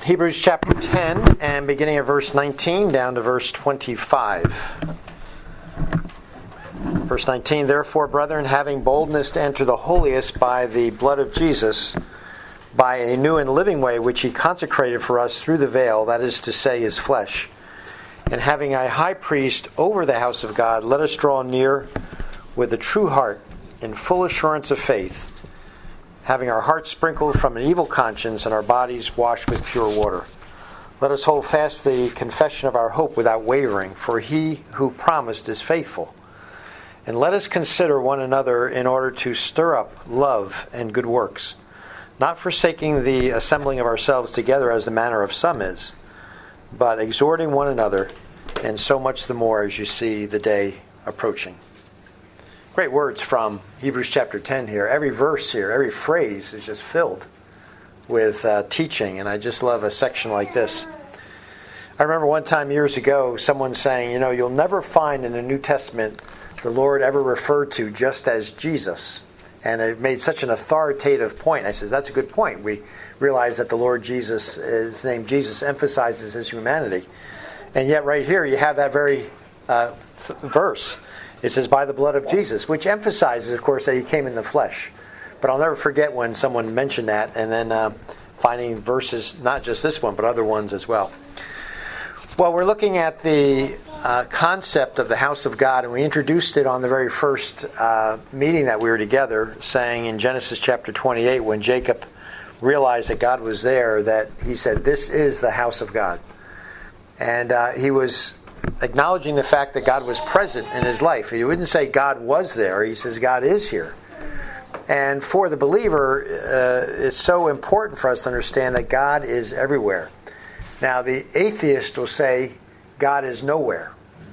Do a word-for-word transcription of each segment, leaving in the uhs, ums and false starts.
Hebrews chapter ten, and beginning at verse nineteen down to verse twenty-five. Verse nineteen, therefore, brethren, having boldness to enter the holiest by the blood of Jesus, by a new and living way which he consecrated for us through the veil, that is to say, his flesh, and having a high priest over the house of God, let us draw near with a true heart, in full assurance of faith, having our hearts sprinkled from an evil conscience and our bodies washed with pure water. Let us hold fast the confession of our hope without wavering, for he who promised is faithful. And let us consider one another in order to stir up love and good works, not forsaking the assembling of ourselves together as the manner of some is, but exhorting one another, and so much the more as you see the day approaching. Great words from Hebrews chapter ten here. Every verse here, every phrase is just filled with uh, teaching, and I just love a section like this. I remember one time years ago, someone saying, you know, you'll never find in the New Testament the Lord ever referred to just as Jesus. And it made such an authoritative point. I said, that's a good point. We realize that the Lord Jesus, his name Jesus, emphasizes his humanity. And yet right here you have that very uh, th- verse. It says, by the blood of Jesus, which emphasizes, of course, that he came in the flesh. But I'll never forget when someone mentioned that, and then uh, finding verses, not just this one, but other ones as well. Well, we're looking at the uh, concept of the house of God, and we introduced it on the very first uh, meeting that we were together, saying in Genesis chapter twenty-eight, when Jacob realized that God was there, that he said, this is the house of God. And uh, he was acknowledging the fact that God was present in his life. He wouldn't say God was there. He says God is here. And for the believer, uh, it's so important for us to understand that God is everywhere. Now, the atheist will say God is nowhere.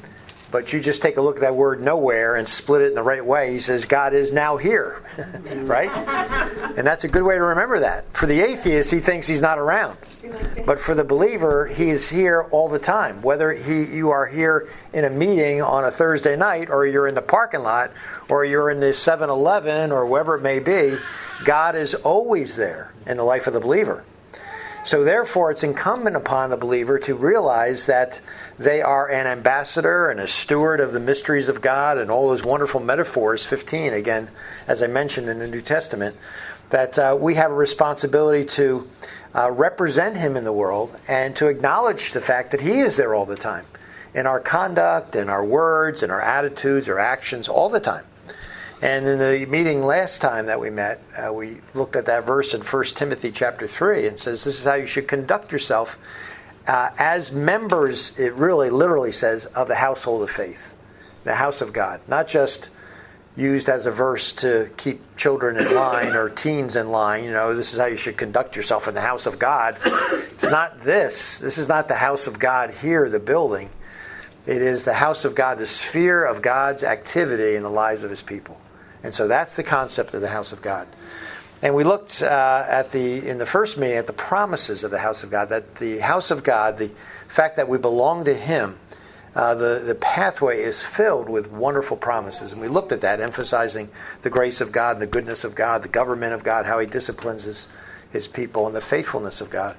But you just take a look at that word nowhere and split it in the right way. He says God is now here. Right? And that's a good way to remember that. For the atheist, he thinks he's not around. But for the believer, he is here all the time. Whether he you are here in a meeting on a Thursday night, or you're in the parking lot, or you're in the seven eleven, or wherever it may be, God is always there in the life of the believer. So therefore, it's incumbent upon the believer to realize that they are an ambassador and a steward of the mysteries of God and all those wonderful metaphors, fifteen, again, as I mentioned in the New Testament, that uh, we have a responsibility to uh, represent him in the world and to acknowledge the fact that he is there all the time, in our conduct, in our words, in our attitudes, our actions, all the time. And in the meeting last time that we met, uh, we looked at that verse in First Timothy chapter three. And says this is how you should conduct yourself uh, as members, it really literally says, of the household of faith, the house of God. Not just used as a verse to keep children in line or teens in line. You know, this is how you should conduct yourself in the house of God. It's not this. This is not the house of God here, the building. It is the house of God, the sphere of God's activity in the lives of his people. And so that's the concept of the house of God. And we looked uh, at the in the first meeting at the promises of the house of God, that the house of God, the fact that we belong to him, uh, the, the pathway is filled with wonderful promises. And we looked at that, emphasizing the grace of God, the goodness of God, the government of God, how he disciplines his, his people, and the faithfulness of God.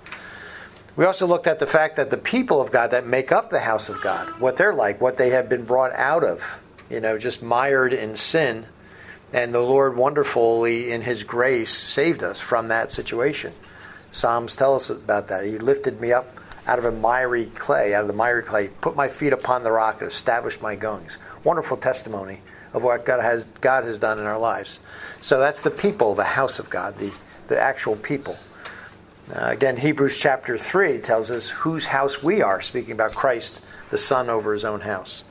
We also looked at the fact that the people of God that make up the house of God, what they're like, what they have been brought out of, you know, just mired in sin. And the Lord wonderfully, in his grace, saved us from that situation. Psalms tell us about that. He lifted me up out of a miry clay, out of the miry clay, put my feet upon the rock and established my goings. Wonderful testimony of what God has God has done in our lives. So that's the people, the house of God, the, the actual people. Uh, again, Hebrews chapter three tells us whose house we are, speaking about Christ, the Son over his own house.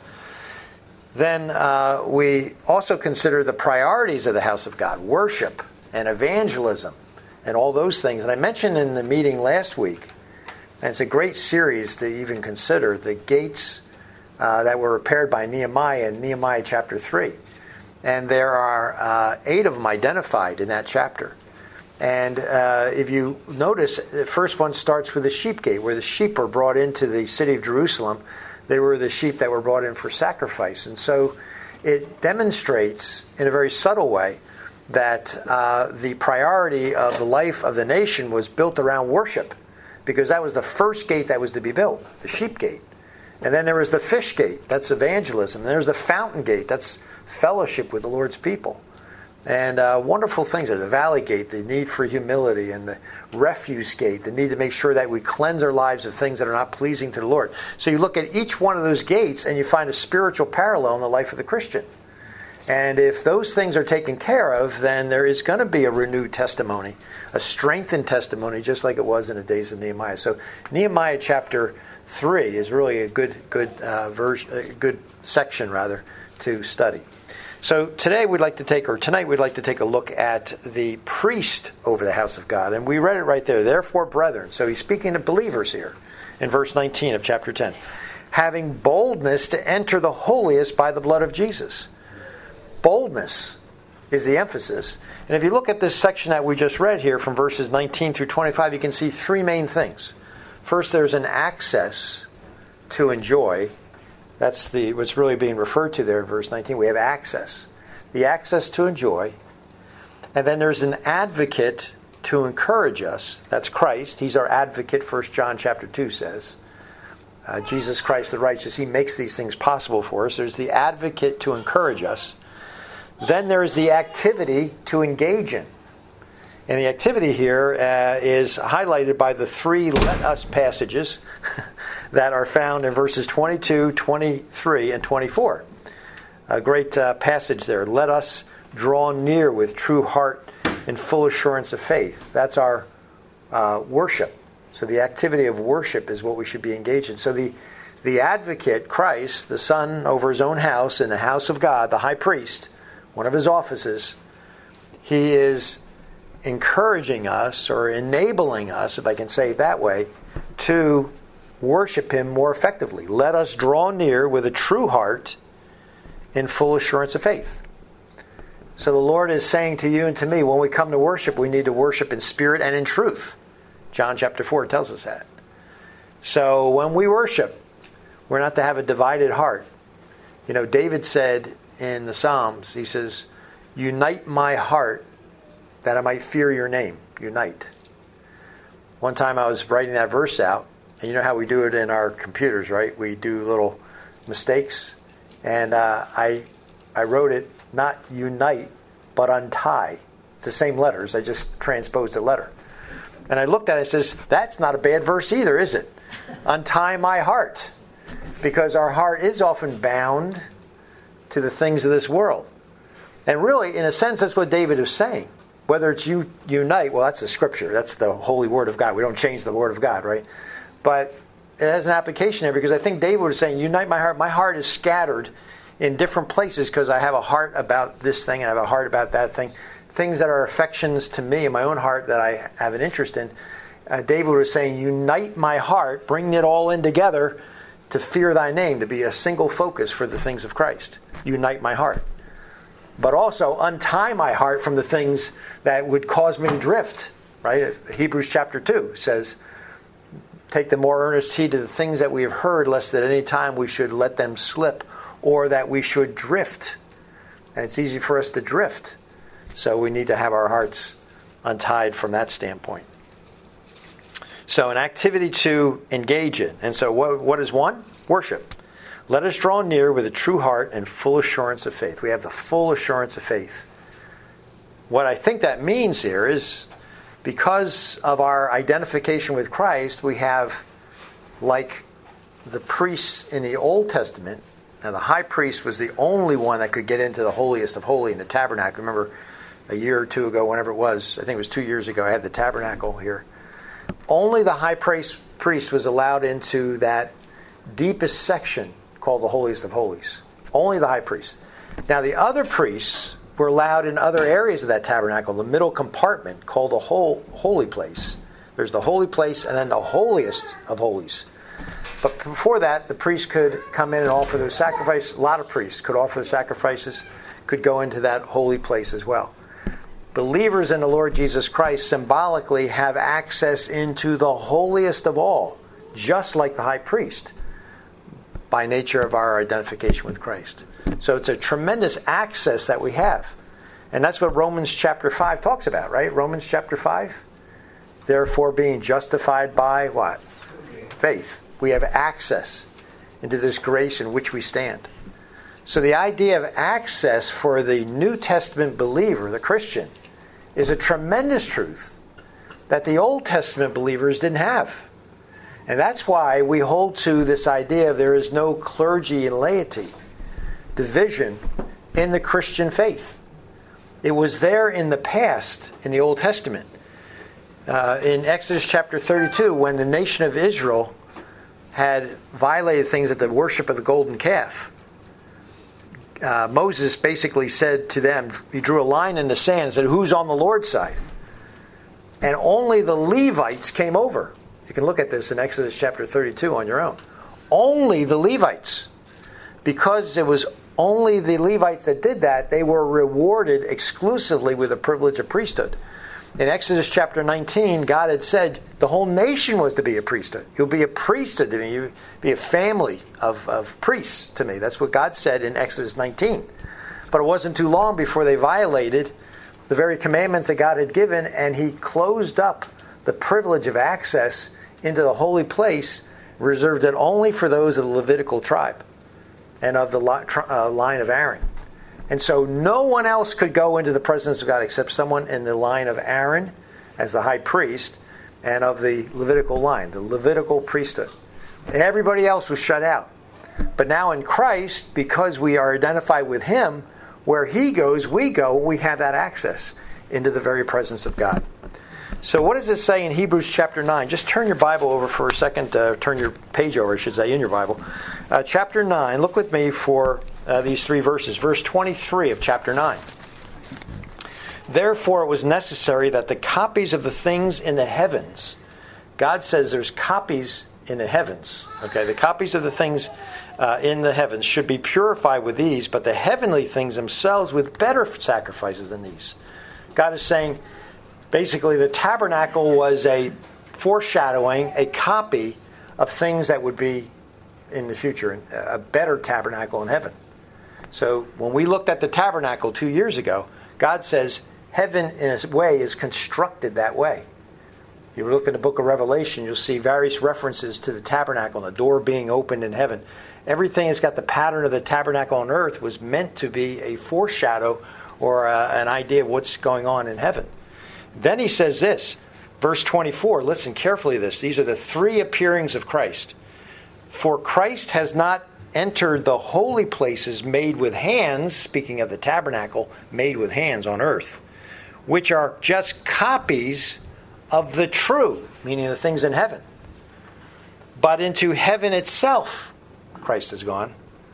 Then uh, we also consider the priorities of the house of God, worship and evangelism and all those things. And I mentioned in the meeting last week, and it's a great series to even consider, the gates uh, that were repaired by Nehemiah in Nehemiah chapter three. And there are uh, eight of them identified in that chapter. And uh, if you notice, the first one starts with the sheep gate, where the sheep are brought into the city of Jerusalem. They were the sheep that were brought in for sacrifice. And so it demonstrates in a very subtle way that uh, the priority of the life of the nation was built around worship. because that was the first gate that was to be built, the sheep gate. And then there was the fish gate, that's evangelism. And there's the fountain gate, that's fellowship with the Lord's people. And uh, wonderful things are the valley gate, the need for humility, and the refuse gate, the need to make sure that we cleanse our lives of things that are not pleasing to the Lord. So you look at each one of those gates and you find a spiritual parallel in the life of the Christian. And if those things are taken care of, then there is going to be a renewed testimony, a strengthened testimony, just like it was in the days of Nehemiah. So Nehemiah chapter three is really a good, good uh, version, a good section rather to study. So today we'd like to take, or tonight we'd like to take a look at the priest over the house of God. And we read it right there. Therefore, brethren. So he's speaking to believers here in verse nineteen of chapter ten. Having boldness to enter the holiest by the blood of Jesus. Boldness is the emphasis. And if you look at this section that we just read here from verses nineteen through twenty-five, you can see three main things. First, there's an access to enjoy. That's the what's really being referred to there in verse nineteen. We have access. The access to enjoy. And then there's an advocate to encourage us. That's Christ. He's our advocate, First John chapter two says. Uh, Jesus Christ the righteous. He makes these things possible for us. There's the advocate to encourage us. Then there's the activity to engage in. And the activity here uh, is highlighted by the three let us passages that are found in verses twenty-two, twenty-three, and twenty-four. A great uh, passage there. Let us draw near with true heart and full assurance of faith. That's our uh, worship. So the activity of worship is what we should be engaged in. So the, the advocate, Christ, the Son over his own house in the house of God, the high priest, one of his offices, he is encouraging us or enabling us, if I can say it that way, to worship him more effectively. Let us draw near with a true heart in full assurance of faith. So the Lord is saying to you and to me, when we come to worship, we need to worship in spirit and in truth. John chapter four tells us that. So when we worship, we're not to have a divided heart. You know, David said in the Psalms, he says, unite my heart that I might fear your name. Unite. One time I was writing that verse out, and you know how we do it in our computers, right? We do little mistakes. And uh, I I wrote it, not unite, but untie. It's the same letters. I just transposed the letter. And I looked at it and says, that's not a bad verse either, is it? Untie my heart. Because our heart is often bound to the things of this world. And really, in a sense, that's what David is saying. Whether it's you unite, well, that's the scripture. That's the holy word of God. We don't change the word of God, right? But it has an application there because I think David was saying, unite my heart. My heart is scattered in different places because I have a heart about this thing and I have a heart about that thing. Things that are affections to me in my own heart that I have an interest in. Uh, David was saying, unite my heart, bring it all in together to fear thy name, to be a single focus for the things of Christ. Unite my heart. But also untie my heart from the things that would cause me to drift. Right? Hebrews chapter two says, take the more earnest heed to the things that we have heard, lest at any time we should let them slip, or that we should drift. And it's easy for us to drift. So we need to have our hearts untied from that standpoint. So an activity to engage in. And so what, what is one? Worship. Let us draw near with a true heart and full assurance of faith. We have the full assurance of faith. What I think that means here is because of our identification with Christ, we have, like the priests in the Old Testament, now the high priest was the only one that could get into the holiest of holy in the tabernacle. Remember a year or two ago, whenever it was, I think it was two years ago, I had the tabernacle here. Only the high priest, priest was allowed into that deepest section called the holiest of holies. Only the high priest. Now the other priests were allowed in other areas of that tabernacle, the middle compartment called the whole holy place. There's the holy place and then the holiest of holies. But before that, the priest could come in and offer those sacrifices. A lot of priests could offer the sacrifices, could go into that holy place as well. Believers in the Lord Jesus Christ symbolically have access into the holiest of all, just like the high priest, by nature of our identification with Christ. So it's a tremendous access that we have. And that's what Romans chapter five talks about, right? Romans chapter five. Therefore, being justified by what? Faith. We have access into this grace in which we stand. So the idea of access for the New Testament believer, the Christian, is a tremendous truth that the Old Testament believers didn't have. And that's why we hold to this idea of there is no clergy and laity division in the Christian faith. It was there in the past, in the Old Testament. Uh, in Exodus chapter thirty-two, when the nation of Israel had violated things at the worship of the golden calf, uh, Moses basically said to them, he drew a line in the sand and said, who's on the Lord's side? And only the Levites came over. You can look at this in Exodus chapter thirty-two on your own. Only the Levites. Because it was only the Levites that did that, they were rewarded exclusively with the privilege of priesthood. In Exodus chapter nineteen, God had said the whole nation was to be a priesthood. You'll be a priesthood to me. You'll be a family of, of priests to me. That's what God said in Exodus nineteen. But it wasn't too long before they violated the very commandments that God had given, and he closed up the privilege of access into the holy place, reserved it only for those of the Levitical tribe and of the line of Aaron. And so no one else could go into the presence of God except someone in the line of Aaron as the high priest and of the Levitical line, the Levitical priesthood. Everybody else was shut out. But now in Christ, because we are identified with him, where he goes, we go, we have that access into the very presence of God. So what does it say in Hebrews chapter nine? Just turn your Bible over for a second. Uh, turn your page over, I should say, in your Bible. Uh, chapter nine, look with me for uh, these three verses. Verse twenty-three of chapter nine. Therefore it was necessary that the copies of the things in the heavens, God says there's copies in the heavens. Okay, the copies of the things uh, in the heavens should be purified with these, but the heavenly things themselves with better sacrifices than these. God is saying, basically, the tabernacle was a foreshadowing, a copy of things that would be in the future, a better tabernacle in heaven. So when we looked at the tabernacle two years ago, God says heaven in a way is constructed that way. You look in the book of Revelation, you'll see various references to the tabernacle and the door being opened in heaven. Everything that's got the pattern of the tabernacle on earth was meant to be a foreshadow or a, an idea of what's going on in heaven. Then he says this, verse twenty-four, listen carefully to this. These are the three appearings of Christ. For Christ has not entered the holy places made with hands, speaking of the tabernacle made with hands on earth, which are just copies of the true, meaning the things in heaven. But into heaven itself, Christ has gone,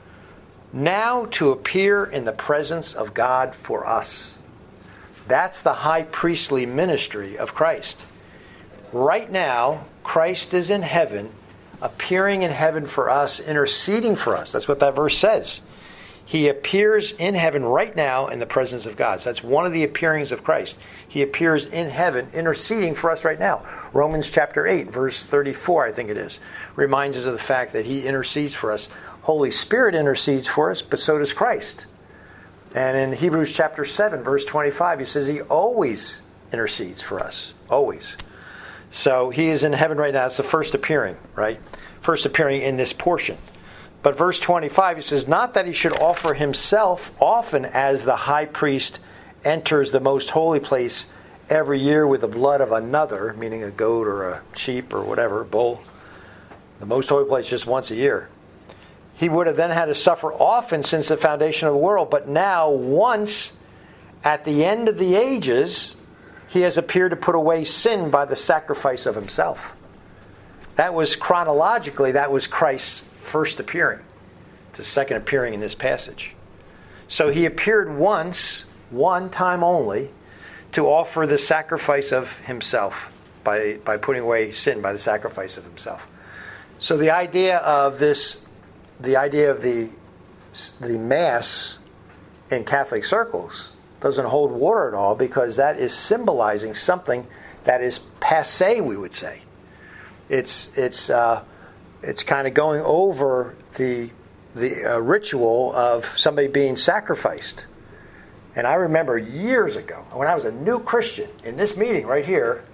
now to appear in the presence of God for us. That's the high priestly ministry of Christ. Right now, Christ is in heaven, appearing in heaven for us, interceding for us. That's what that verse says. He appears in heaven right now in the presence of God. So that's one of the appearings of Christ. He appears in heaven, interceding for us right now. Romans chapter eight, verse thirty-four, I think it is, reminds us of the fact that he intercedes for us. Holy Spirit intercedes for us, but so does Christ. And in Hebrews chapter seven, verse twenty-five, he says he always intercedes for us. Always. So he is in heaven right now. It's the first appearing, right? First appearing in this portion. But verse twenty-five, he says, not that he should offer himself often as the high priest enters the most holy place every year with the blood of another, meaning a goat or a sheep or whatever, bull. The most holy place just once a year. He would have then had to suffer often since the foundation of the world. But now, once, at the end of the ages, he has appeared to put away sin by the sacrifice of himself. That was chronologically, that was Christ's first appearing. It's his second appearing in this passage. So he appeared once, one time only, to offer the sacrifice of himself by, by putting away sin by the sacrifice of himself. So the idea of this, the idea of the, the Mass in Catholic circles doesn't hold water at all, because that is symbolizing something that is passé, we would say. It's it's uh, it's kind of going over the the uh, ritual of somebody being sacrificed. And I remember years ago, when I was a new Christian, in this meeting right here,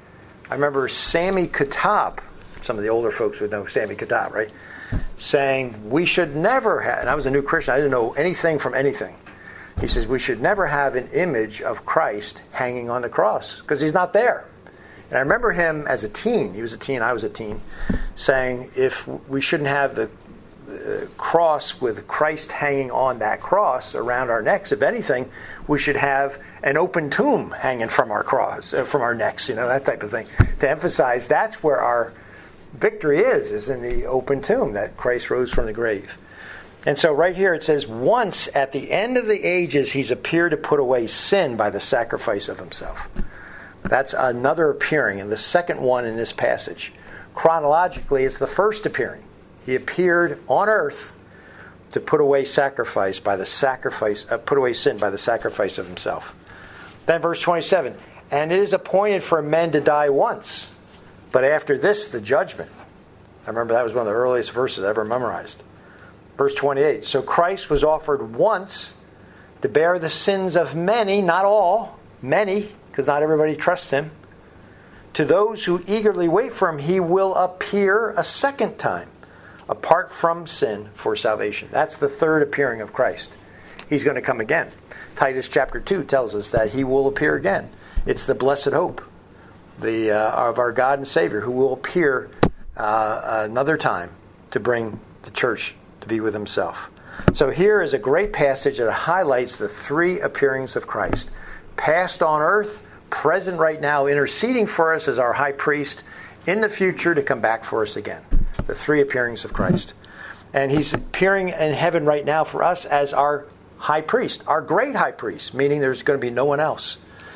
I remember Sammy Katab, some of the older folks would know Sammy Katab, right? Saying we should never have, and I was a new Christian, I didn't know anything from anything. He says we should never have an image of Christ hanging on the cross because he's not there. And I remember him as a teen, he was a teen, I was a teen, saying if we shouldn't have the uh, cross with Christ hanging on that cross around our necks, if anything, we should have an open tomb hanging from our cross, uh, from our necks, you know, that type of thing. To emphasize that's where our victory is, is in the open tomb, that Christ rose from the grave. And so right here it says, once at the end of the ages he's appeared to put away sin by the sacrifice of himself. That's another appearing, and the second one in this passage. Chronologically, it's the first appearing. He appeared on earth to put away sacrifice by the sacrifice, uh, put away sin by the sacrifice of himself. Then verse twenty-seven, and it is appointed for men to die once, but after this the judgment. I remember that was one of the earliest verses I ever memorized. Verse twenty-eight, so Christ was offered once to bear the sins of many, not all, many, because not everybody trusts him. To those who eagerly wait for him, he will appear a second time, apart from sin for salvation. That's the third appearing of Christ. He's going to come again. Titus chapter two tells us that he will appear again. It's the blessed hope the uh, of our God and Savior who will appear uh, another time to bring the church to be with himself. So here is a great passage that highlights the three appearings of Christ. Past on earth, present right now, interceding for us as our high priest, in the future to come back for us again. The three appearings of Christ. And he's appearing in heaven right now for us as our high priest, our great high priest, meaning there's going to be no one else.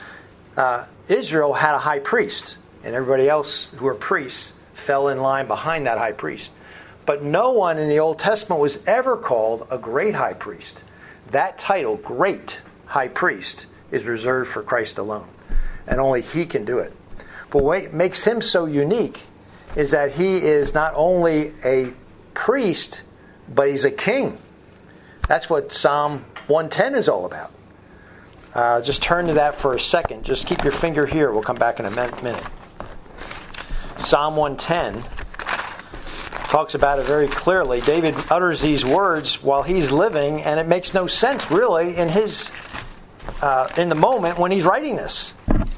Uh, Israel had a high priest, and everybody else who were priests fell in line behind that high priest. But no one in the Old Testament was ever called a great high priest. That title, great high priest, is reserved for Christ alone. And only he can do it. But what makes him so unique is that he is not only a priest, but he's a king. That's what Psalm one ten is all about. Uh, just turn to that for a second. Just keep your finger here. We'll come back in a minute. Psalm one ten talks about it very clearly. David utters these words while he's living, and it makes no sense really in his uh, in the moment when he's writing this.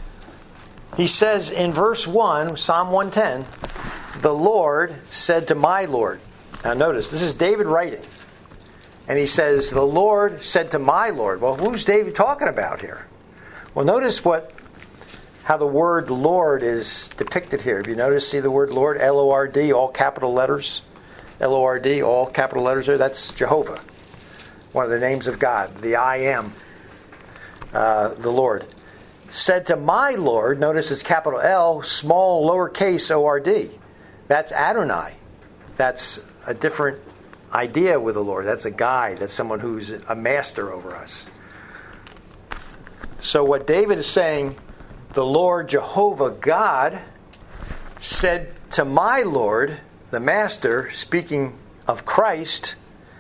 He says in verse one, Psalm one ten, the Lord said to my Lord. Now notice, this is David writing. And he says, the Lord said to my Lord. Well, who's David talking about here? Well, notice what how the word Lord is depicted here. Have you noticed, see the word Lord, L O R D, all capital letters? L O R D, all capital letters there. That's Jehovah, one of the names of God, the I am, uh, the Lord. Said to my Lord, notice it's capital L, small lowercase O R D. That's Adonai. That's a different idea with the Lord. That's a guide. That's someone who's a master over us. So what David is saying, the Lord Jehovah God said to my Lord, the Master, speaking of Christ,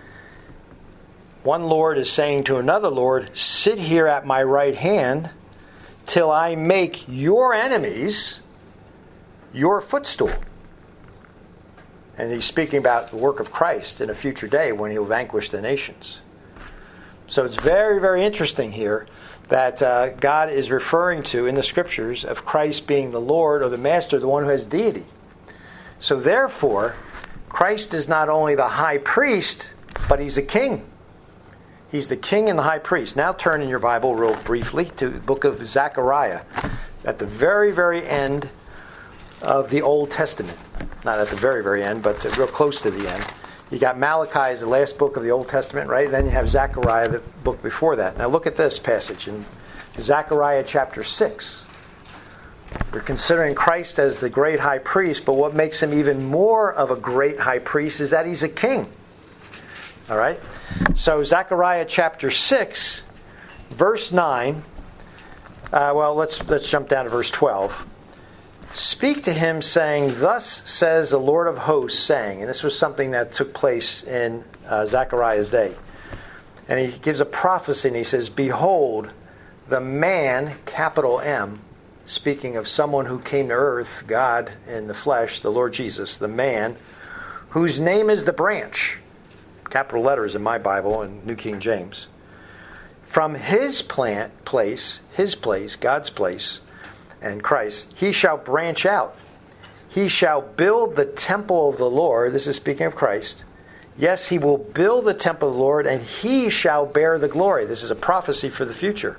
one Lord is saying to another Lord, sit here at my right hand till I make your enemies your footstool. And he's speaking about the work of Christ in a future day when he'll vanquish the nations. So it's very, very interesting here that uh, God is referring to in the Scriptures of Christ being the Lord or the Master, the one who has deity. So therefore, Christ is not only the high priest, but he's a king. He's the king and the high priest. Now turn in your Bible real briefly to the book of Zechariah at the very, very end of the Old Testament. Not at the very, very end, but real close to the end. You got Malachi as the last book of the Old Testament, right? Then you have Zechariah, the book before that. Now look at this passage in Zechariah chapter six. We're considering Christ as the great high priest, but what makes him even more of a great high priest is that he's a king. All right? So Zechariah chapter six, verse nine. Uh, well, let's let's jump down to verse twelve. Speak to him, saying, thus says the Lord of hosts, saying, and this was something that took place in uh, Zechariah's day. And he gives a prophecy, and he says, behold, the man, capital M, speaking of someone who came to earth, God in the flesh, the Lord Jesus, the man, whose name is the branch, capital letters in my Bible and New King James. From his plant place, his place, God's place, and Christ, he shall branch out. He shall build the temple of the Lord. This is speaking of Christ. Yes, he will build the temple of the Lord, and he shall bear the glory. This is a prophecy for the future.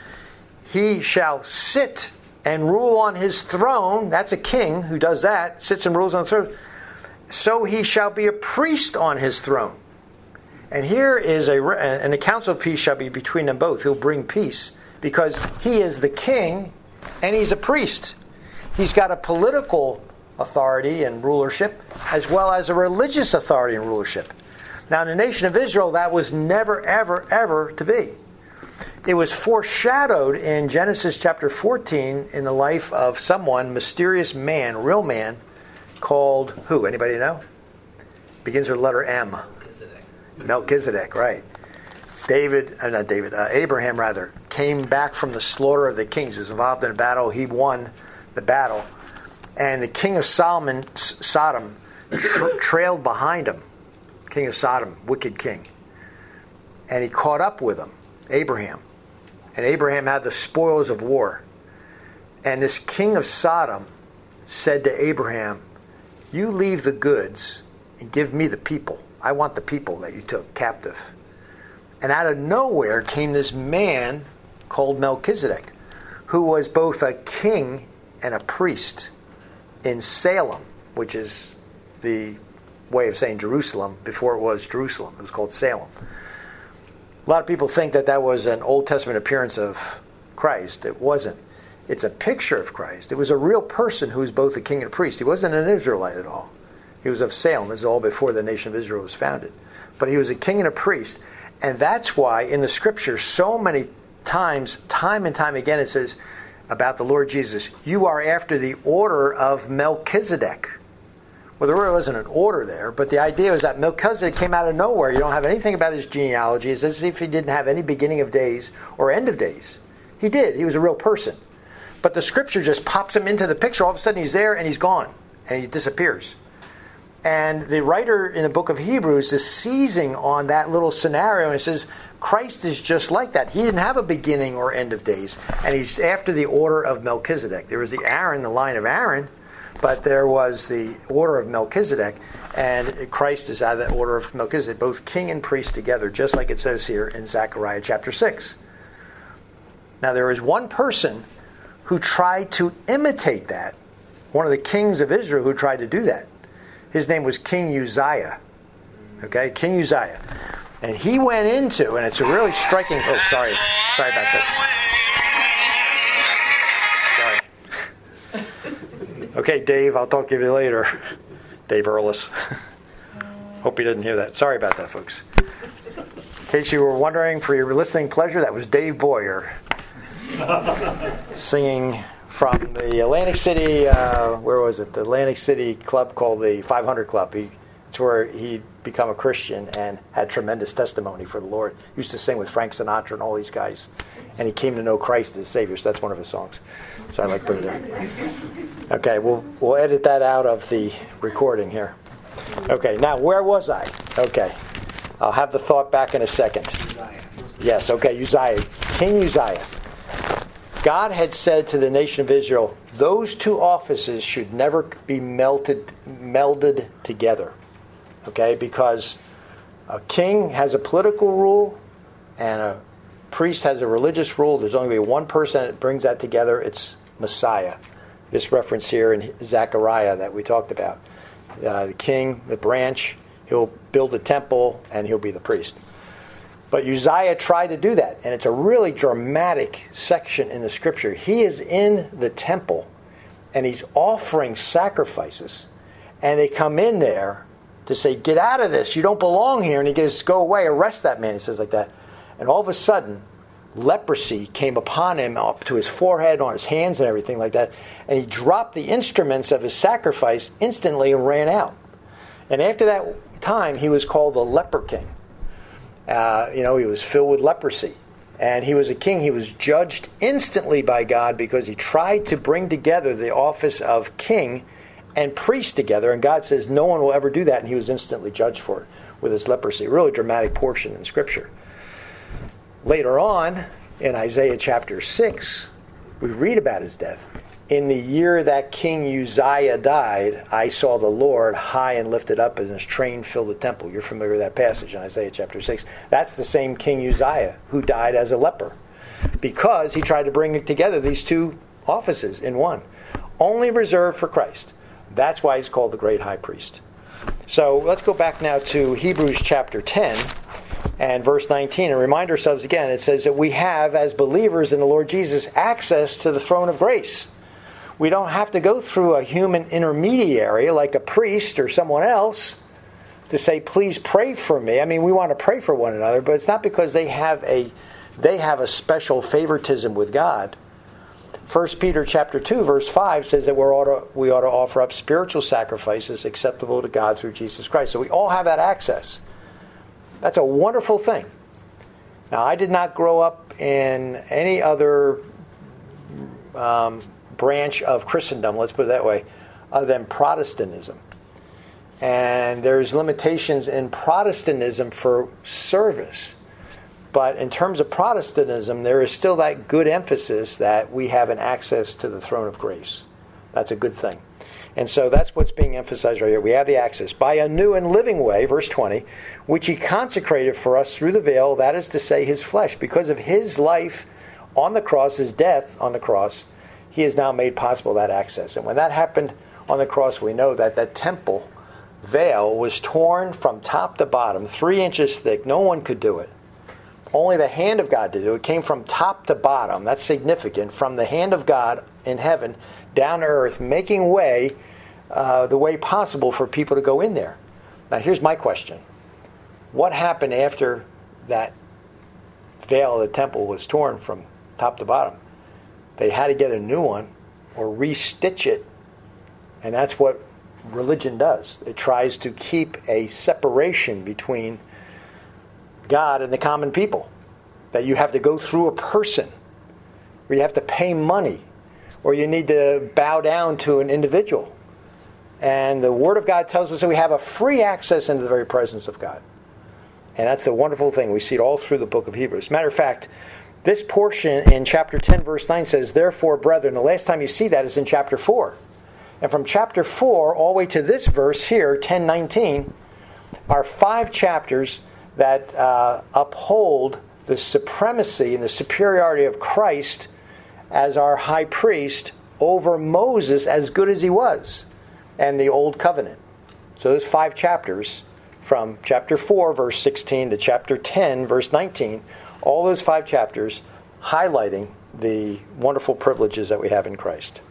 He shall sit and rule on his throne. That's a king who does that, sits and rules on the throne. So he shall be a priest on his throne. And here is a, and the council of peace shall be between them both. He'll bring peace because he is the king and he's a priest. He's got a political authority and rulership as well as a religious authority and rulership. Now in the nation of Israel, that was never, ever, ever to be. It was foreshadowed in Genesis chapter fourteen in the life of someone, mysterious man, real man, called who? Anybody know? Begins with the letter M. Melchizedek. Melchizedek, right. David, uh, not David, uh, Abraham rather, came back from the slaughter of the kings. He was involved in a battle. He won the battle. And the king of Solomon, Sodom, tra- trailed behind him. King of Sodom, wicked king. And he caught up with him, Abraham. And Abraham had the spoils of war. And this king of Sodom said to Abraham, you leave the goods and give me the people. I want the people that you took captive. And out of nowhere came this man called Melchizedek, who was both a king and a priest in Salem, which is the way of saying Jerusalem before it was Jerusalem. It was called Salem. A lot of people think that that was an Old Testament appearance of Christ. It wasn't. It's a picture of Christ. It was a real person who was both a king and a priest. He wasn't an Israelite at all. He was of Salem. This is all before the nation of Israel was founded. But he was a king and a priest. And that's why in the scriptures so many times, time and time again, it says about the Lord Jesus, you are after the order of Melchizedek. Well, there really wasn't an order there, but the idea was that Melchizedek came out of nowhere. You don't have anything about his genealogy. It's as if he didn't have any beginning of days or end of days. He did. He was a real person. But the scripture just pops him into the picture. All of a sudden he's there and he's gone. And he disappears. And the writer in the book of Hebrews is seizing on that little scenario and says, Christ is just like that. He didn't have a beginning or end of days. And he's after the order of Melchizedek. There was the Aaron, the line of Aaron, but there was the order of Melchizedek. And Christ is out of that order of Melchizedek, both king and priest together, just like it says here in Zechariah chapter six. Now there is one person who tried to imitate that. One of the kings of Israel who tried to do that. His name was King Uzziah. Okay, King Uzziah. And he went into, and it's a really striking, oh, sorry. Sorry about this. Sorry. Okay, Dave, I'll talk to you later. Dave Earlis. Hope he didn't hear that. Sorry about that, folks. In case you were wondering, for your listening pleasure, that was Dave Boyer singing from the Atlantic City, uh, where was it? The Atlantic City club called the five hundred Club. He, it's where he'd become a Christian and had tremendous testimony for the Lord. He used to sing with Frank Sinatra and all these guys. And he came to know Christ as Savior, so that's one of his songs. So I like putting it in. Okay, we'll, we'll edit that out of the recording here. Okay, now where was I? Okay, I'll have the thought back in a second. Uzziah. Yes, okay, Uzziah. King Uzziah. God had said to the nation of Israel, those two offices should never be melted, melded together. Okay, because a king has a political rule and a priest has a religious rule. There's only going to be one person that brings that together. It's Messiah. This reference here in Zechariah that we talked about. Uh, the king, the branch, he'll build a temple and he'll be the priest. But Uzziah tried to do that, and it's a really dramatic section in the scripture. He is in the temple, and he's offering sacrifices, and they come in there to say, get out of this, you don't belong here, and he goes, go away, arrest that man, he says like that. And all of a sudden, leprosy came upon him up to his forehead, on his hands and everything like that, and he dropped the instruments of his sacrifice instantly and ran out. And after that time, he was called the leper king. Uh, you know, he was filled with leprosy. And he was a king. He was judged instantly by God because he tried to bring together the office of king and priest together. And God says no one will ever do that. And he was instantly judged for it with his leprosy. A really dramatic portion in Scripture. Later on, in Isaiah chapter six, we read about his death. In the year that King Uzziah died, I saw the Lord high and lifted up, and his train filled the temple. You're familiar with that passage in Isaiah chapter six. That's the same King Uzziah who died as a leper because he tried to bring together these two offices in one, only reserved for Christ. That's why he's called the great high priest. So let's go back now to Hebrews chapter ten and verse nineteen and remind ourselves again. It says that we have, as believers in the Lord Jesus, access to the throne of grace. We don't have to go through a human intermediary like a priest or someone else to say, please pray for me. I mean, we want to pray for one another, but it's not because they have a they have a special favoritism with God. First Peter chapter two, verse five says that we're ought to, we ought to offer up spiritual sacrifices acceptable to God through Jesus Christ. So we all have that access. That's a wonderful thing. Now, I did not grow up in any other um, branch of Christendom, let's put it that way, other than Protestantism. And there's limitations in Protestantism for service. But in terms of Protestantism, there is still that good emphasis that we have an access to the throne of grace. That's a good thing. And so that's what's being emphasized right here. We have the access. By a new and living way, verse twenty, which he consecrated for us through the veil, that is to say, his flesh. Because of his life on the cross, his death on the cross, he has now made possible that access. And when that happened on the cross, we know that that temple veil was torn from top to bottom, three inches thick. No one could do it. Only the hand of God did it. It came from top to bottom. That's significant. From the hand of God in heaven down to earth, making way, uh, the way possible for people to go in there. Now, here's my question. What happened after that veil of the temple was torn from top to bottom? They had to get a new one or restitch it. And that's what religion does. It tries to keep a separation between God and the common people. That you have to go through a person, or you have to pay money, or you need to bow down to an individual. And the Word of God tells us that we have a free access into the very presence of God. And that's the wonderful thing. We see it all through the book of Hebrews. As a matter of fact, this portion in chapter ten, verse nine says, therefore, brethren, the last time you see that is in chapter four. And from chapter four all the way to this verse here, ten nineteen, are five chapters that uh, uphold the supremacy and the superiority of Christ as our high priest over Moses, as good as he was, and the Old Covenant. So there's five chapters from chapter four, verse sixteen, to chapter ten, verse nineteen. All those five chapters highlighting the wonderful privileges that we have in Christ.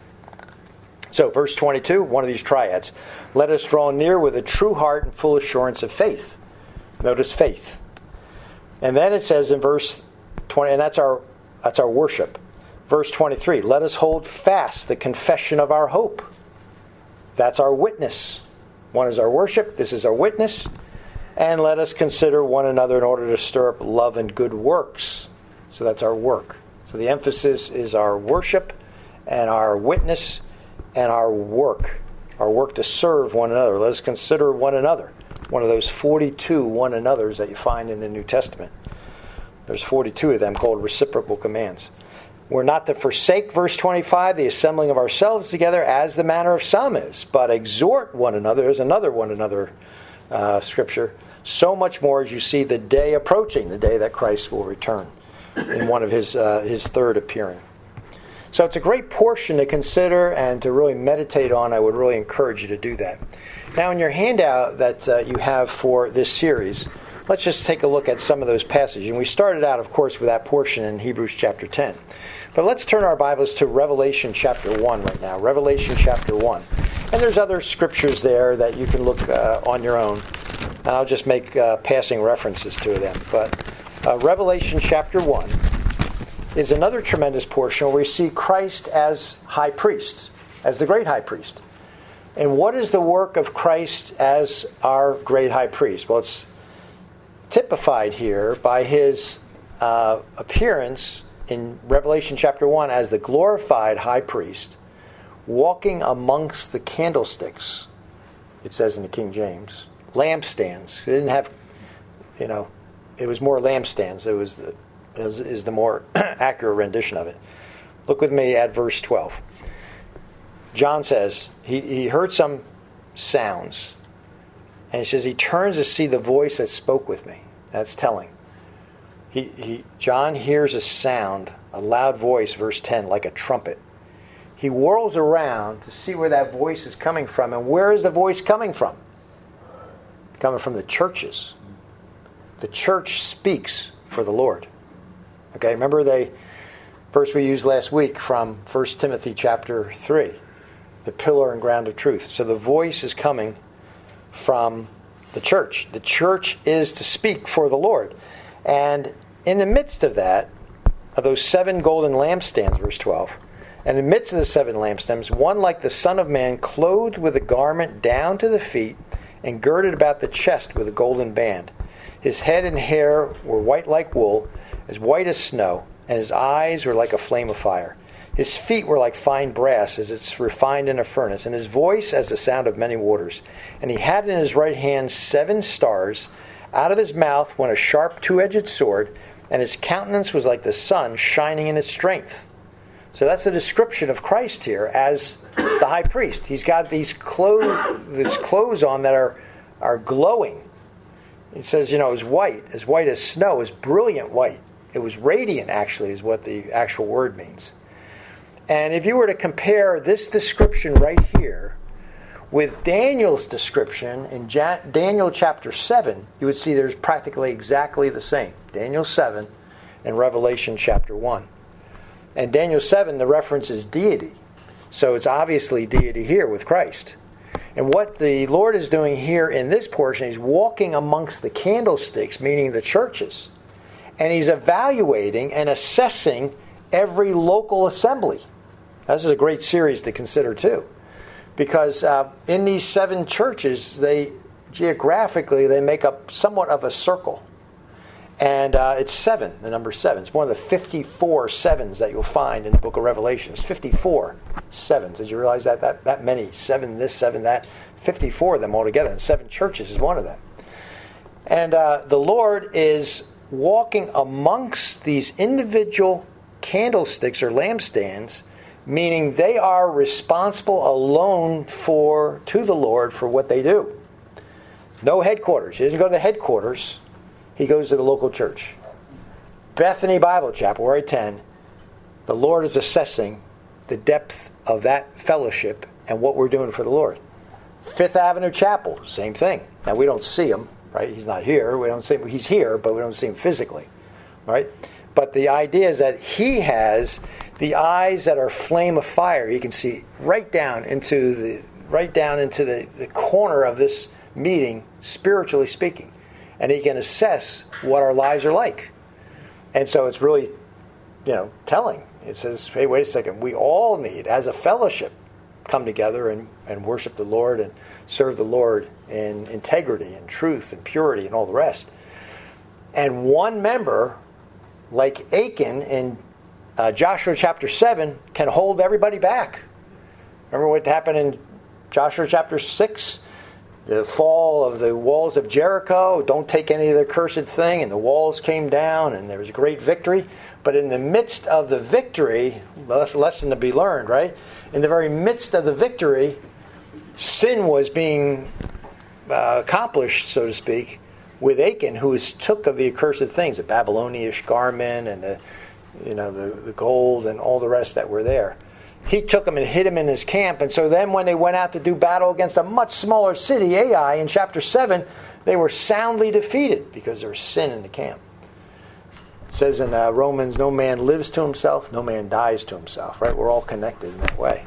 So, verse twenty-two, one of these triads. Let us draw near with a true heart and full assurance of faith. Notice faith. And then it says in verse twenty, and that's our that's our worship. Verse twenty-three, let us hold fast the confession of our hope. That's our witness. One is our worship, this is our witness. And let us consider one another in order to stir up love and good works. So that's our work. So the emphasis is our worship and our witness and our work. Our work to serve one another. Let us consider one another. One of those forty-two one another's that you find in the New Testament. There's forty-two of them called reciprocal commands. We're not to forsake, verse twenty-five, the assembling of ourselves together as the manner of some is, but exhort one another. There's another one another uh, scripture. So much more as you see the day approaching, the day that Christ will return in one of his uh, his third appearing. So it's a great portion to consider and to really meditate on. I would really encourage you to do that. Now, in your handout that uh, you have for this series, let's just take a look at some of those passages. And we started out, of course, with that portion in Hebrews chapter ten. But let's turn our Bibles to Revelation chapter one right now. Revelation chapter one. And there's other scriptures there that you can look uh, on your own. And I'll just make uh, passing references to them. But uh, Revelation chapter one is another tremendous portion where we see Christ as high priest, as the great high priest. And what is the work of Christ as our great high priest? Well, it's typified here by his uh, appearance in Revelation chapter one as the glorified high priest walking amongst the candlesticks. It says in the King James, lampstands. They didn't have, you know, it was more lampstands. It was the is, is the more accurate rendition of it. Look with me at verse twelve. John says he, he heard some sounds, and he says he turns to see the voice that spoke with me. That's telling. He, he John hears a sound, a loud voice, verse ten, like a trumpet. He whirls around to see where that voice is coming from. And where is the voice coming from? Coming from the churches. The church speaks for the Lord. Okay, remember the verse we used last week from First Timothy chapter three. The pillar and ground of truth. So the voice is coming from the church. The church is to speak for the Lord. And in the midst of that, of those seven golden lampstands, verse twelve, and in the midst of the seven lampstands, one like the Son of Man, clothed with a garment down to the feet, and girded about the chest with a golden band. His head and hair were white like wool, as white as snow, and his eyes were like a flame of fire. His feet were like fine brass, as it's refined in a furnace, and his voice as the sound of many waters. And he had in his right hand seven stars. Out of his mouth went a sharp two-edged sword, and his countenance was like the sun shining in its strength. So that's the description of Christ here as the high priest. He's got these clothes, these clothes on that are, are glowing. It says, you know, it was white, as white as snow, it was brilliant white. It was radiant, actually, is what the actual word means. And if you were to compare this description right here with Daniel's description in Ja- Daniel chapter seven, you would see there's practically exactly the same. Daniel seven and Revelation chapter one. And Daniel seven, the reference is deity. So it's obviously deity here with Christ. And what the Lord is doing here in this portion, he's walking amongst the candlesticks, meaning the churches. And he's evaluating and assessing every local assembly. This is a great series to consider too. Because uh, in these seven churches, they geographically, they make up somewhat of a circle. And uh, it's seven, the number seven. It's one of the fifty-four sevens that you'll find in the book of Revelation. It's fifty-four sevens. Did you realize that? That, that many? Seven this, seven that. fifty-four of them altogether. And seven churches is one of them. And uh, the Lord is walking amongst these individual candlesticks or lampstands, meaning they are responsible alone for to the Lord for what they do. No headquarters. He doesn't go to the headquarters. He goes to the local church. Bethany Bible Chapel, where I attend, the Lord is assessing the depth of that fellowship and what we're doing for the Lord. Fifth Avenue Chapel, same thing. Now we don't see him, right? He's not here. We don't see him. He's here, but we don't see him physically, right? But the idea is that he has the eyes that are flame of fire. He can see right down into the right down into the, the corner of this meeting, spiritually speaking. And he can assess what our lives are like. And so it's really, you know, telling. It says, hey, wait a second. We all need, as a fellowship, come together and, and worship the Lord and serve the Lord in integrity and truth and purity and all the rest. And one member, like Achan in uh, Joshua chapter seven, can hold everybody back. Remember what happened in Joshua chapter six? The fall of the walls of Jericho. Don't take any of the cursed thing. And the walls came down and there was a great victory. But in the midst of the victory, well, that's a lesson to be learned, right? In the very midst of the victory, sin was being uh, accomplished, so to speak, with Achan, who was took of the accursed things, the Babylonish garment and the, you know, the, the gold and all the rest that were there. He took them and hid them in his camp. And so then when they went out to do battle against a much smaller city, Ai, in chapter seven, they were soundly defeated because there was sin in the camp. It says in uh, Romans, no man lives to himself, no man dies to himself. Right? We're all connected in that way.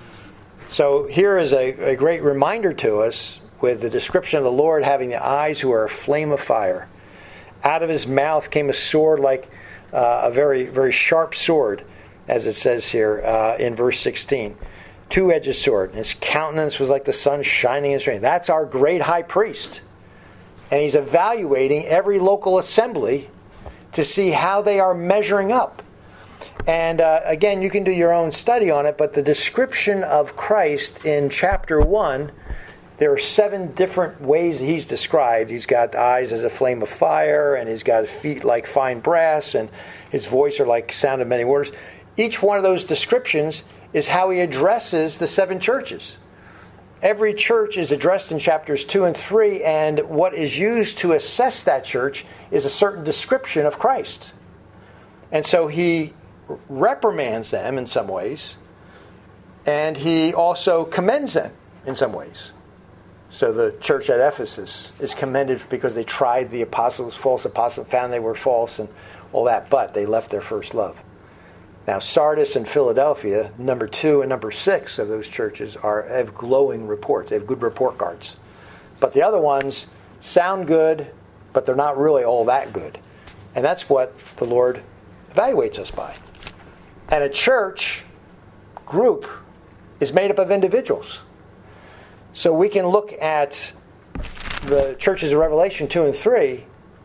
So here is a, a great reminder to us with the description of the Lord having the eyes who are a flame of fire. Out of his mouth came a sword like uh, a very, very sharp sword, as it says here uh, in verse sixteen. Two-edged sword. And his countenance was like the sun shining in his strength. That's our great high priest. And he's evaluating every local assembly to see how they are measuring up. And uh, again, you can do your own study on it, but the description of Christ in chapter one, there are seven different ways that he's described. He's got eyes as a flame of fire, and he's got feet like fine brass, and his voice are like sound of many waters. Each one of those descriptions is how he addresses the seven churches. Every church is addressed in chapters two and three, and what is used to assess that church is a certain description of Christ. And so he reprimands them in some ways, and he also commends them in some ways. So the church at Ephesus is commended because they tried the apostles, false apostles, found they were false and all that, but they left their first love. Now Sardis and Philadelphia, number two and number six of those churches are have glowing reports. They have good report cards. But the other ones sound good, but they're not really all that good. And that's what the Lord evaluates us by. And a church group is made up of individuals. So we can look at the churches of Revelation two and three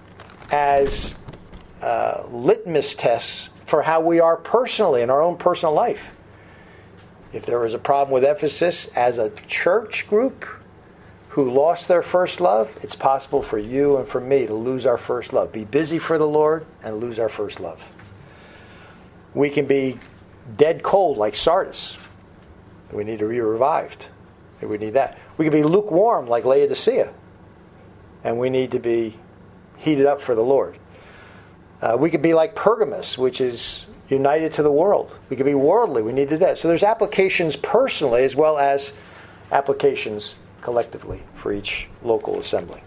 as uh, litmus tests for how we are personally in our own personal life. If there was a problem with Ephesus as a church group who lost their first love, it's possible for you and for me to lose our first love. Be busy for the Lord and lose our first love. We can be dead cold like Sardis. We need to be revived. We need that. We can be lukewarm like Laodicea. And we need to be heated up for the Lord. Uh, we could be like Pergamos, which is united to the world. We could be worldly. We need to do that. So there's applications personally as well as applications collectively for each local assembly.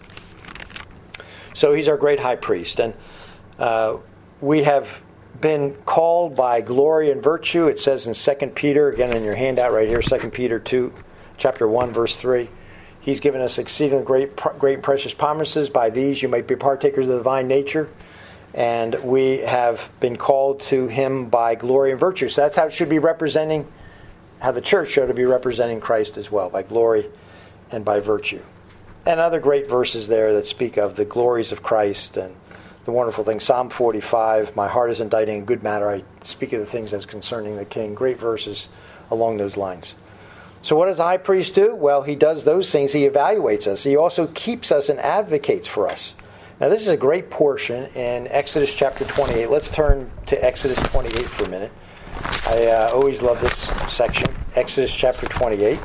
So he's our great high priest. And uh, we have been called by glory and virtue. It says in Second Peter, again in your handout right here, Second Peter two, chapter one, verse three. He's given us exceedingly great, great and precious promises. By these you might be partakers of the divine nature. And we have been called to him by glory and virtue. So that's how it should be representing, how the church should be representing Christ as well, by glory and by virtue. And other great verses there that speak of the glories of Christ and the wonderful things. Psalm forty-five, my heart is indicting a good matter. I speak of the things as concerning the king. Great verses along those lines. So what does the high priest do? Well, he does those things. He evaluates us. He also keeps us and advocates for us. Now, this is a great portion in Exodus chapter twenty-eight. Let's turn to Exodus twenty-eight for a minute. I uh, always love this section, Exodus chapter twenty-eight.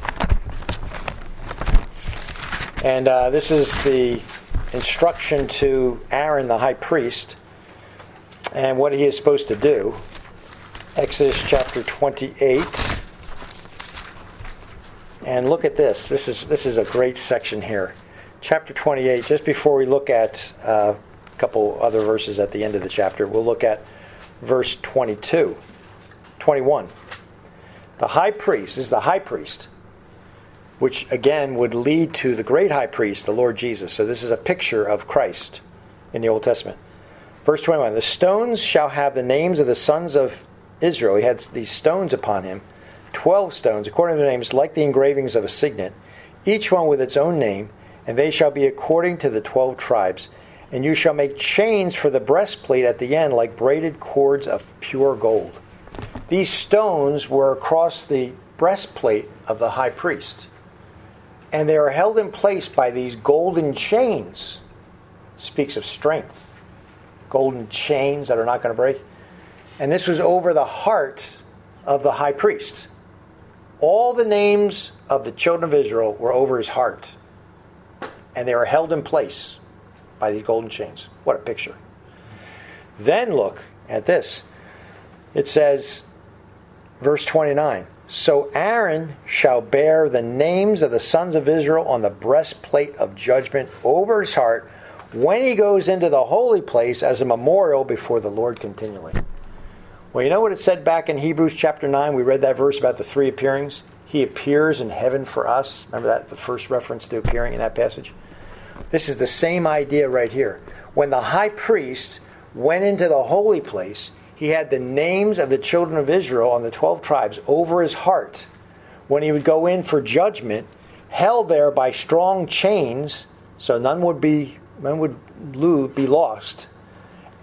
And uh, this is the instruction to Aaron, the high priest, and what he is supposed to do. Exodus chapter twenty-eight. And look at this. This is this is a great section here. Chapter twenty-eight, just before we look at uh, a couple other verses at the end of the chapter, we'll look at verse twenty-two, twenty-one. The high priest is the high priest, which again would lead to the great high priest, the Lord Jesus. So this is a picture of Christ in the Old Testament. Verse twenty-one, the stones shall have the names of the sons of Israel. He had these stones upon him, twelve stones, according to their names, like the engravings of a signet, each one with its own name. And they shall be according to the twelve tribes. And you shall make chains for the breastplate at the end, like braided cords of pure gold. These stones were across the breastplate of the high priest. And they are held in place by these golden chains. Speaks of strength. Golden chains that are not going to break. And this was over the heart of the high priest. All the names of the children of Israel were over his heart. And they were held in place by these golden chains. What a picture. Then look at this. It says, verse twenty-nine, so Aaron shall bear the names of the sons of Israel on the breastplate of judgment over his heart when he goes into the holy place as a memorial before the Lord continually. Well, you know what it said back in Hebrews chapter nine? We read that verse about the three appearings. He appears in heaven for us. Remember that, the first reference to appearing in that passage? This is the same idea right here. When the high priest went into the holy place, he had the names of the children of Israel on the twelve tribes over his heart. When he would go in for judgment, held there by strong chains, so none would be none would be lost.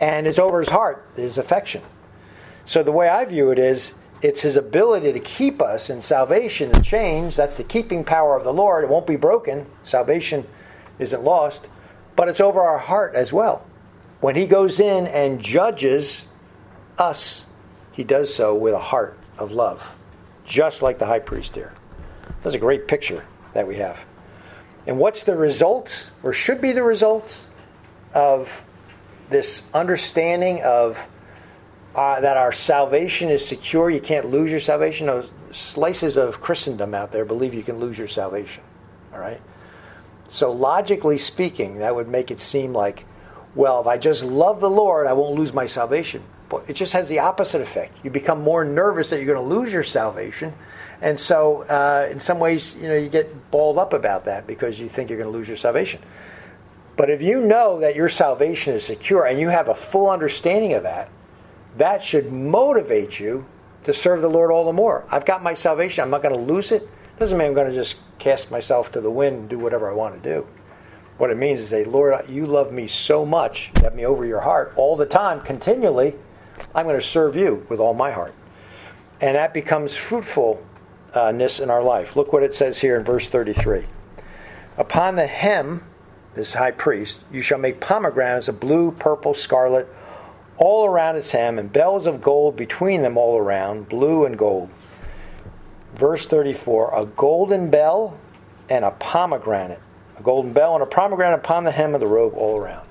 And it's over his heart, his affection. So the way I view it is, it's his ability to keep us in salvation and change. That's the keeping power of the Lord. It won't be broken. Salvation isn't lost. But it's over our heart as well. When he goes in and judges us, he does so with a heart of love. Just like the high priest here. That's a great picture that we have. And what's the result, or should be the result, of this understanding of uh, that our salvation is secure? You can't lose your salvation. Those slices of Christendom out there believe you can lose your salvation. All right? So logically speaking, that would make it seem like, well, if I just love the Lord, I won't lose my salvation. But it just has the opposite effect. You become more nervous that you're going to lose your salvation. And so, uh, in some ways, you know, you get balled up about that because you think you're going to lose your salvation. But if you know that your salvation is secure and you have a full understanding of that, that should motivate you to serve the Lord all the more. I've got my salvation. I'm not going to lose it. Doesn't mean I'm going to just cast myself to the wind and do whatever I want to do. What it means is say, Lord, you love me so much, you have me over your heart all the time, continually. I'm going to serve you with all my heart. And that becomes fruitfulness in our life. Look what it says here in verse thirty-three. Upon the hem, this high priest, you shall make pomegranates of blue, purple, scarlet, all around its hem, and bells of gold between them all around, blue and gold. Verse thirty-four, a golden bell and a pomegranate. A golden bell and a pomegranate upon the hem of the robe all around.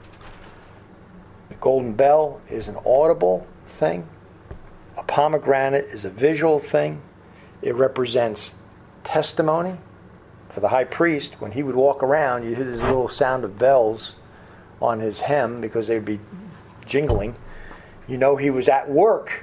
The golden bell is an audible thing. A pomegranate is a visual thing. It represents testimony. For the high priest, when he would walk around, you hear this little sound of bells on his hem because they'd be jingling. You know he was at work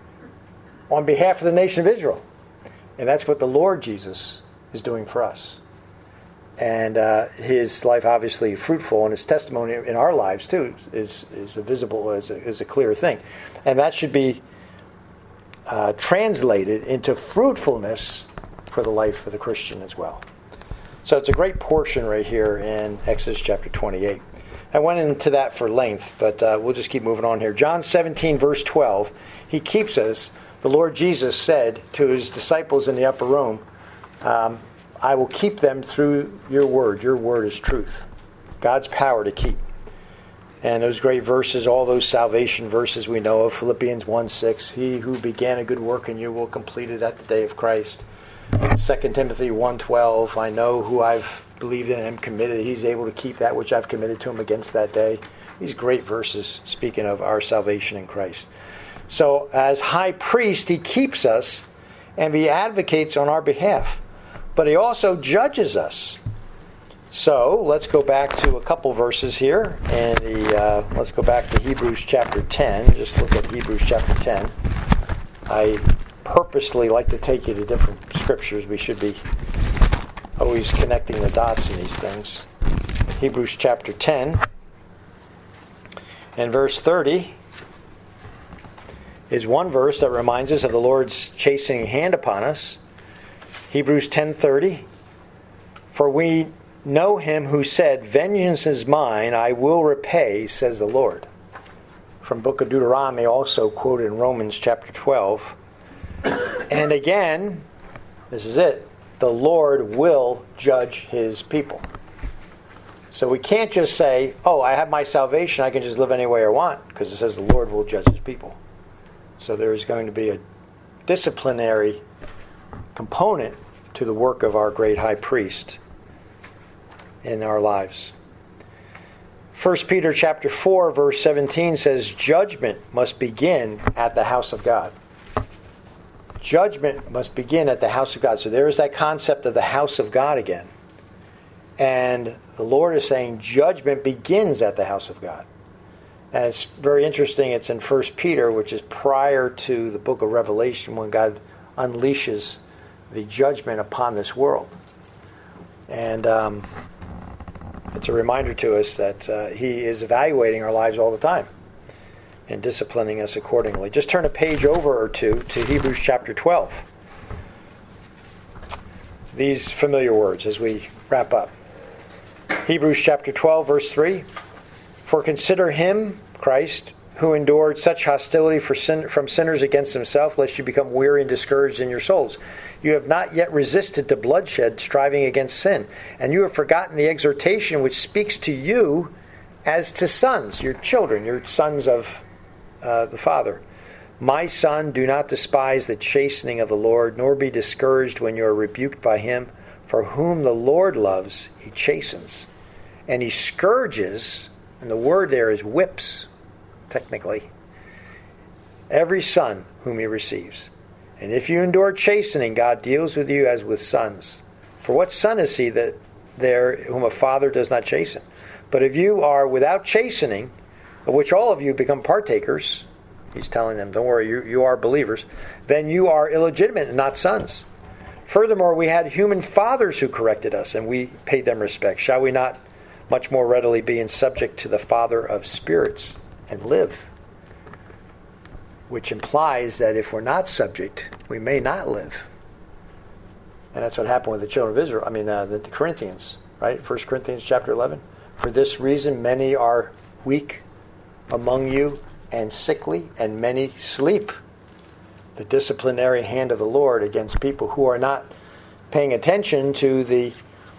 on behalf of the nation of Israel. And that's what the Lord Jesus is doing for us. And uh, his life obviously fruitful, and his testimony in our lives too is is a visible, is a, is a clear thing. And that should be uh, translated into fruitfulness for the life of the Christian as well. So it's a great portion right here in Exodus chapter twenty-eight. I went into that for length, but uh, we'll just keep moving on here. John seventeen, verse twelve, he keeps us. The Lord Jesus said to his disciples in the upper room, um, I will keep them through your word. Your word is truth. God's power to keep. And those great verses, all those salvation verses we know of, Philippians one six, he who began a good work in you will complete it at the day of Christ. Second Timothy one twelve, I know who I've believed in and am committed. He's able to keep that which I've committed to him against that day. These great verses speaking of our salvation in Christ. So as high priest, he keeps us and he advocates on our behalf. But he also judges us. So let's go back to a couple verses here. And the, uh, let's go back to Hebrews chapter ten. Just look at Hebrews chapter ten. I purposely like to take you to different scriptures. We should be always connecting the dots in these things. Hebrews chapter ten and verse thirty is one verse that reminds us of the Lord's chastening hand upon us. Hebrews ten thirty, for we know him who said, vengeance is mine, I will repay, says the Lord. From book of Deuteronomy, also quoted in Romans chapter twelve. And again, this is it, the Lord will judge his people. So we can't just say, oh, I have my salvation, I can just live any way I want, because it says the Lord will judge his people. So there is going to be a disciplinary component to the work of our great high priest in our lives. First Peter chapter four, verse seventeen says, judgment must begin at the house of God. Judgment must begin at the house of God. So there is that concept of the house of God again. And the Lord is saying judgment begins at the house of God. And it's very interesting. It's in First Peter, which is prior to the book of Revelation, when God unleashes the judgment upon this world. And um, it's a reminder to us that uh, he is evaluating our lives all the time and disciplining us accordingly. Just turn a page over or two to Hebrews chapter twelve. These familiar words as we wrap up. Hebrews chapter twelve, verse three. For consider him, Christ, who endured such hostility for sin, from sinners against himself, lest you become weary and discouraged in your souls. You have not yet resisted to bloodshed, striving against sin. And you have forgotten the exhortation which speaks to you as to sons, your children, your sons of uh, the Father. My son, do not despise the chastening of the Lord, nor be discouraged when you are rebuked by him. For whom the Lord loves, he chastens. And he scourges, and the word there is whips, technically, every son whom he receives. And if you endure chastening, God deals with you as with sons. For what son is he that there whom a father does not chasten? But if you are without chastening, of which all of you become partakers, he's telling them, don't worry, you, you are believers, then you are illegitimate and not sons. Furthermore, we had human fathers who corrected us, and we paid them respect. Shall we not much more readily be in subject to the Father of spirits and live? Which implies that if we're not subject, we may not live. And that's what happened with the children of Israel. I mean, uh, the Corinthians, right? First Corinthians chapter eleven. For this reason, many are weak among you and sickly, and many sleep. The disciplinary hand of the Lord against people who are not paying attention to the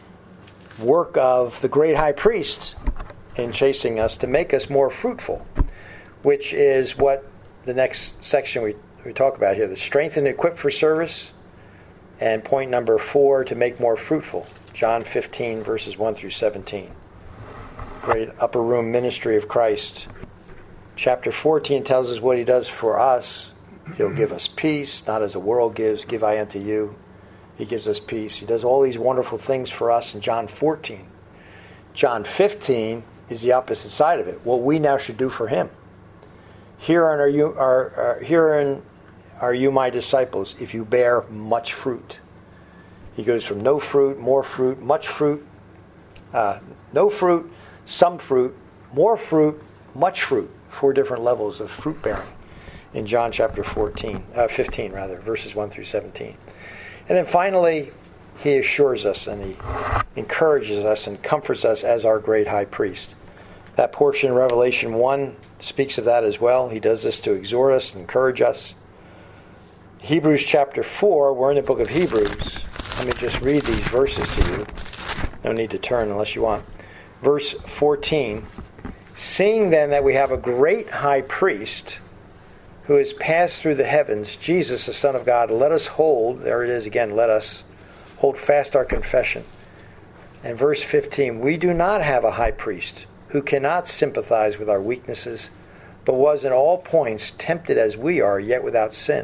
work of the great high priest in chasing us to make us more fruitful, which is what the next section we, we talk about here, the strength and equip for service, and point number four, to make more fruitful, John fifteen, verses one through seventeen. Great upper room ministry of Christ. Chapter fourteen tells us what he does for us. He'll give us peace, not as the world gives, give I unto you. He gives us peace. He does all these wonderful things for us in John fourteen. John fifteen is the opposite side of it. What we now should do for him. Herein are you are, are herein are you my disciples, if you bear much fruit. He goes from no fruit, more fruit, much fruit, uh, no fruit, some fruit, more fruit, much fruit. Four different levels of fruit bearing in John chapter fourteen, uh, fifteen rather, verses one through seventeen. And then finally, he assures us and he encourages us and comforts us as our great high priest. That portion in Revelation one speaks of that as well. He does this to exhort us and encourage us. Hebrews chapter four, we're in the book of Hebrews. Let me just read these verses to you. No need to turn unless you want. Verse fourteen, seeing then that we have a great high priest who has passed through the heavens, Jesus, the Son of God, let us hold, there it is again, let us hold fast our confession. And verse fifteen, we do not have a high priest who cannot sympathize with our weaknesses, but was in all points tempted as we are, yet without sin.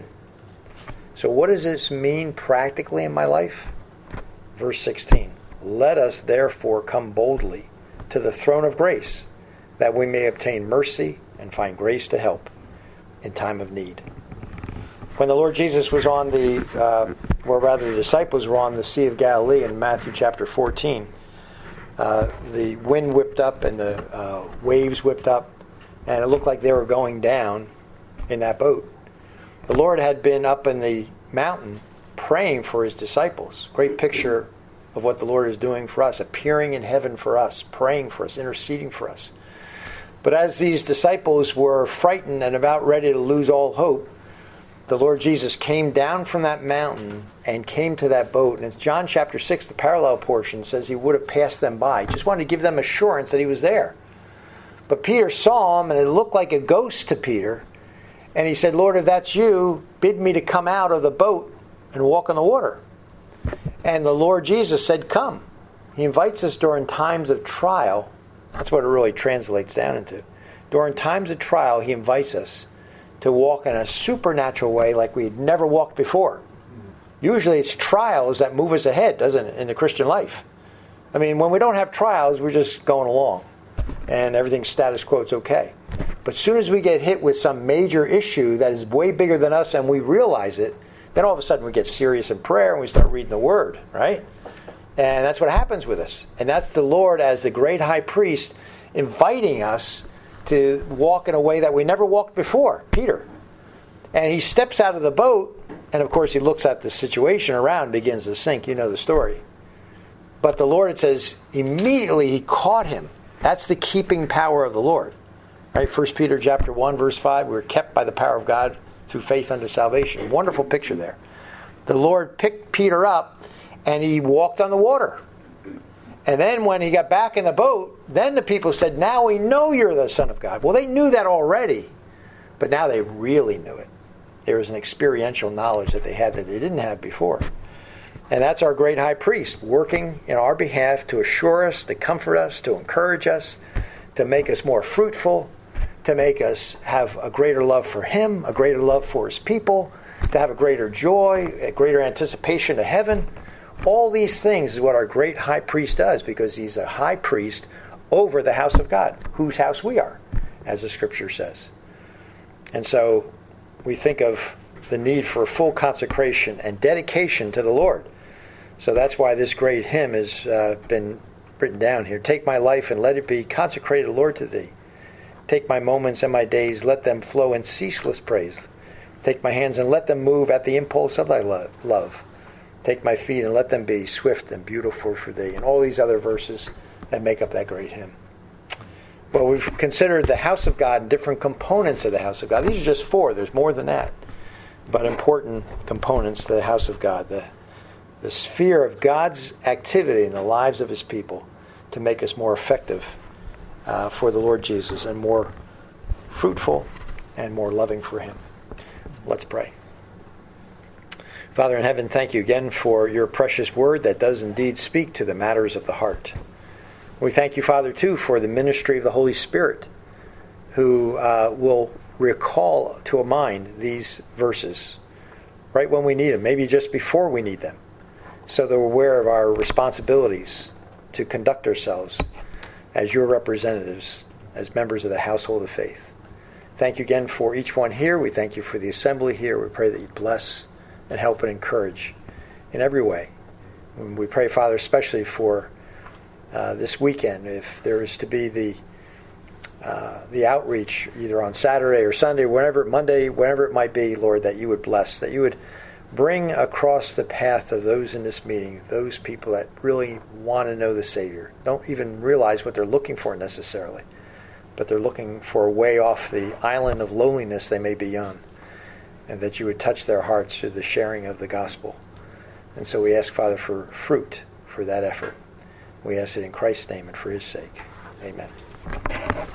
So what does this mean practically in my life? Verse sixteen, let us therefore come boldly to the throne of grace, that we may obtain mercy and find grace to help in time of need. When the Lord Jesus was on the, uh, or rather the disciples were on the Sea of Galilee in Matthew chapter fourteen, uh, the wind whipped up and the uh, waves whipped up, and it looked like they were going down in that boat. The Lord had been up in the mountain praying for his disciples. Great picture of what the Lord is doing for us, appearing in heaven for us, praying for us, interceding for us. But as these disciples were frightened and about ready to lose all hope, the Lord Jesus came down from that mountain and came to that boat. And it's John chapter six, the parallel portion, says he would have passed them by. Just wanted to give them assurance that he was there. But Peter saw him, and it looked like a ghost to Peter. And he said, Lord, if that's you, bid me to come out of the boat and walk on the water. And the Lord Jesus said, come. He invites us during times of trial. That's what it really translates down into. During times of trial, he invites us to walk in a supernatural way like we had never walked before. Usually it's trials that move us ahead, doesn't it, in the Christian life? I mean, when we don't have trials, we're just going along. And everything's status quo, it's okay. But as soon as we get hit with some major issue that is way bigger than us and we realize it, then all of a sudden we get serious in prayer and we start reading the Word, right? And that's what happens with us. And that's the Lord as the great high priest inviting us to walk in a way that we never walked before, Peter. And he steps out of the boat, and of course he looks at the situation around and begins to sink. You know the story. But the Lord, it says, immediately he caught him. That's the keeping power of the Lord. Right? First Peter chapter one, verse five, we're kept by the power of God through faith unto salvation. Wonderful picture there. The Lord picked Peter up and he walked on the water. And then when he got back in the boat, then the people said, now we know you're the Son of God. Well, they knew that already, but now they really knew it. There was an experiential knowledge that they had that they didn't have before. And that's our great high priest, working in our behalf to assure us, to comfort us, to encourage us, to make us more fruitful, to make us have a greater love for him, a greater love for his people, to have a greater joy, a greater anticipation of heaven. All these things is what our great high priest does, because he's a high priest over the house of God, whose house we are, as the scripture says. And so we think of the need for full consecration and dedication to the Lord. So that's why this great hymn has uh, been written down here. Take my life and let it be consecrated, Lord, to thee. Take my moments and my days, let them flow in ceaseless praise. Take my hands and let them move at the impulse of thy lo- love. Take my feet and let them be swift and beautiful for thee. And all these other verses that make up that great hymn. Well, we've considered the house of God and different components of the house of God. These are just four. There's more than that. But important components to the house of God. The, the sphere of God's activity in the lives of his people to make us more effective uh, for the Lord Jesus and more fruitful and more loving for him. Let's pray. Father in heaven, thank you again for your precious word that does indeed speak to the matters of the heart. We thank you, Father, too, for the ministry of the Holy Spirit, who uh, will recall to a mind these verses right when we need them, maybe just before we need them, so that we're aware of our responsibilities to conduct ourselves as your representatives, as members of the household of faith. Thank you again for each one here. We thank you for the assembly here. We pray that you bless and help and encourage in every way. And we pray, Father, especially for uh, this weekend, if there is to be the uh, the outreach either on Saturday or Sunday, whenever, Monday, whenever it might be, Lord, that you would bless, that you would bring across the path of those in this meeting, those people that really want to know the Savior, don't even realize what they're looking for necessarily, but they're looking for a way off the island of loneliness they may be on, and that you would touch their hearts through the sharing of the gospel. And so we ask, Father, for fruit for that effort. We ask it in Christ's name and for his sake. Amen.